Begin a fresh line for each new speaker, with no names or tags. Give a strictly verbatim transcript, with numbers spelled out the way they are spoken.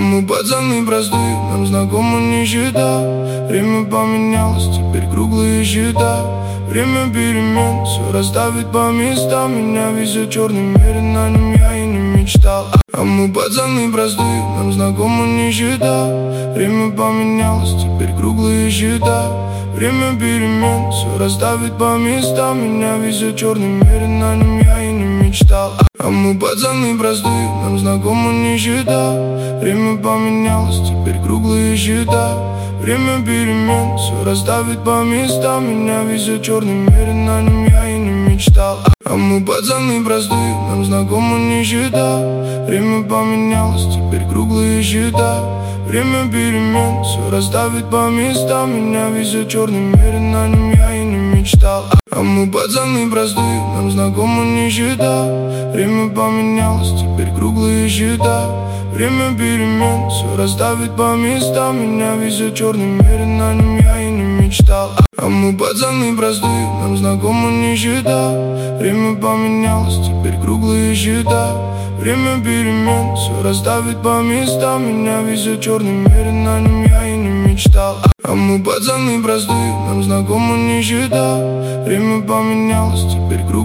мы пацаны простые, нам знакома нищета. Время поменялось, теперь круглые счета. Время перемен, все расставит по местам. Меня везет черный мерин, на нем я и не мечтал. А мы пацаны простые, нам знакома нищета. Время поменялось, теперь круглые счета. Время перемен, все расставит по местам. Меня везет черный мерин, на нем я и не мечтал. А мы пацаны простые, нам знакома нищета. Время поменялось, теперь круглые счета. Время перемен, все расставит по местам. Меня везет черный мерин, на нем я и не мечтал. А мы пацаны простые, нам знакома нищета. Время поменялось, теперь круглые счета. Время перемен, все расставит по местам. Меня везет черный мерин, на нем я и не мечтал. А мы пацаны простые, нам знакома нищета. Время поменялось, теперь круглые счета. Время перемен, все расставит по местам. Меня везет черный мерин, на нем я и не мечтал. А мы пацаны простые, нам знакома нищета. Время поменялось, теперь круглые счета. Время перемен, все расставит по местам. Меня везет черный мерин, на нем я и не мечтал. А мы пацаны простые, нам знакома нищета. Время поменялось, теперь круглые счета.